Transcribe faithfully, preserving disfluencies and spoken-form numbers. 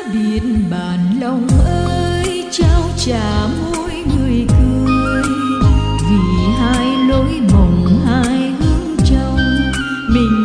biệt bản lòng ơi, trao trả môi người cười, vì hai lối mộng hai hướng trong mình